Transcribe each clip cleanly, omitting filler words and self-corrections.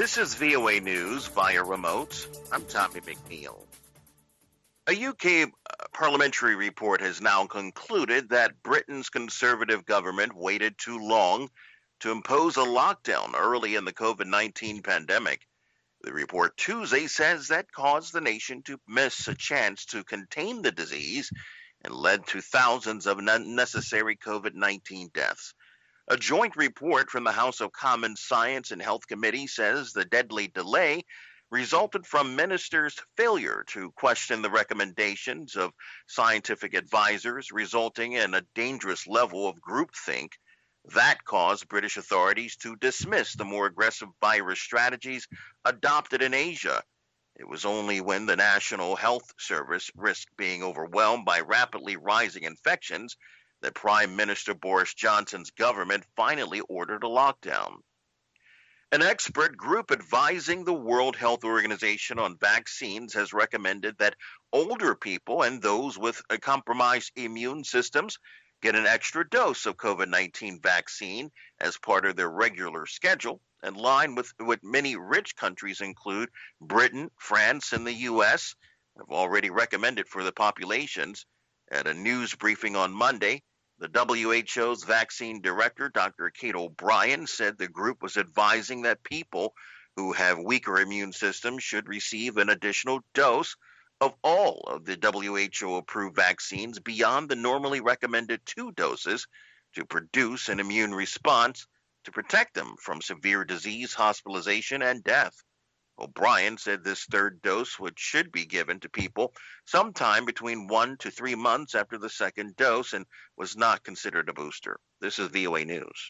This is VOA News via remote. I'm Tommy McNeil. A UK parliamentary report has now concluded that Britain's Conservative government waited too long to impose a lockdown early in the COVID-19 pandemic. The report Tuesday says that caused the nation to miss a chance to contain the disease and led to thousands of unnecessary COVID-19 deaths. A joint report from the House of Commons Science and Health Committee says the deadly delay resulted from ministers' failure to question the recommendations of scientific advisors, resulting in a dangerous level of groupthink. That caused British authorities to dismiss the more aggressive virus strategies adopted in Asia. It was only when the National Health Service risked being overwhelmed by rapidly rising infections that Prime Minister Boris Johnson's government finally ordered a lockdown. An expert group advising the World Health Organization on vaccines has recommended that older people and those with compromised immune systems get an extra dose of COVID-19 vaccine as part of their regular schedule, in line with what many rich countries include Britain, France, and the U.S. have already recommended for the populations. At a news briefing on Monday, the WHO's vaccine director, Dr. Kate O'Brien, said the group was advising that people who have weaker immune systems should receive an additional dose of all of the WHO-approved vaccines beyond the normally recommended 2 doses to produce an immune response to protect them from severe disease, hospitalization, and death. O'Brien said this third dose should be given to people sometime between 1 to 3 months after the second dose and was not considered a booster. This is VOA News.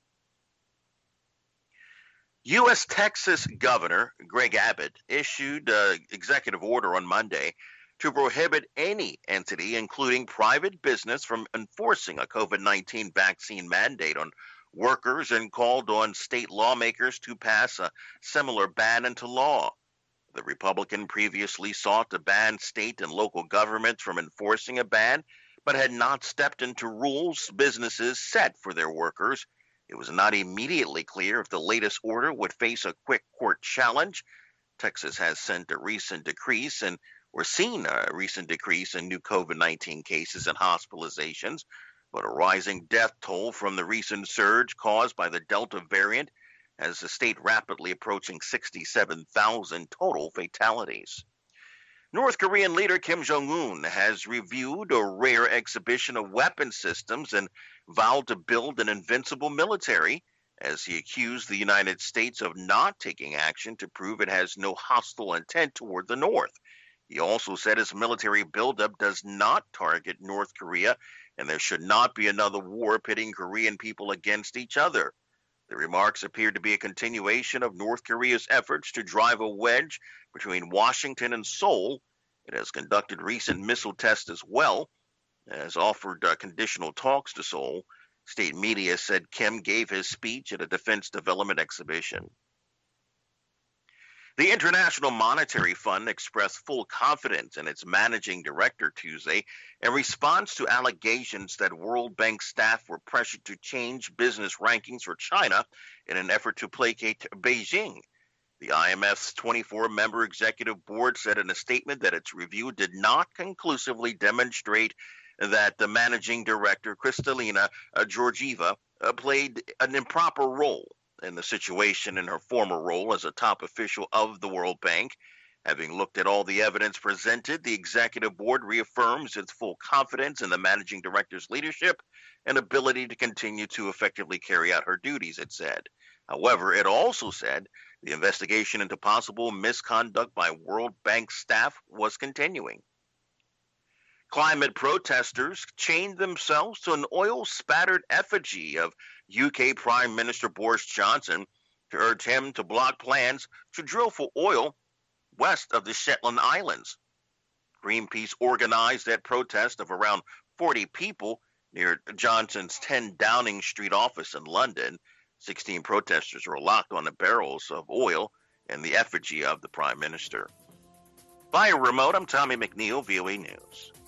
U.S. Texas Governor Greg Abbott issued an executive order on Monday to prohibit any entity, including private business, from enforcing a COVID-19 vaccine mandate on workers and called on state lawmakers to pass a similar ban into law. The Republican previously sought to ban state and local governments from enforcing a ban, but had not stepped into rules businesses set for their workers. It was not immediately clear if the latest order would face a quick court challenge. Texas has seen a recent decrease in new COVID-19 cases and hospitalizations, but a rising death toll from the recent surge caused by the Delta variant has the state rapidly approaching 67,000 total fatalities. North Korean leader Kim Jong-un has reviewed a rare exhibition of weapon systems and vowed to build an invincible military as he accused the United States of not taking action to prove it has no hostile intent toward the North. He also said his military buildup does not target North Korea and there should not be another war pitting Korean people against each other. The remarks appear to be a continuation of North Korea's efforts to drive a wedge between Washington and Seoul. It has conducted recent missile tests as well, has offered conditional talks to Seoul. State media said Kim gave his speech at a defense development exhibition. The International Monetary Fund expressed full confidence in its managing director Tuesday in response to allegations that World Bank staff were pressured to change business rankings for China in an effort to placate Beijing. The IMF's 24-member executive board said in a statement that its review did not conclusively demonstrate that the managing director, Kristalina Georgieva, played an improper role in the situation in her former role as a top official of the World Bank. Having looked at all the evidence presented, the executive board reaffirms its full confidence in the managing director's leadership and ability to continue to effectively carry out her duties, it said. However, it also said the investigation into possible misconduct by World Bank staff was continuing. Climate protesters chained themselves to an oil-spattered effigy of UK Prime Minister Boris Johnson to urge him to block plans to drill for oil west of the Shetland Islands. Greenpeace organized that protest of around 40 people near Johnson's 10 Downing Street office in London. 16 protesters were locked on the barrels of oil and the effigy of the Prime Minister. Via remote, I'm Tommy McNeil, VOA News.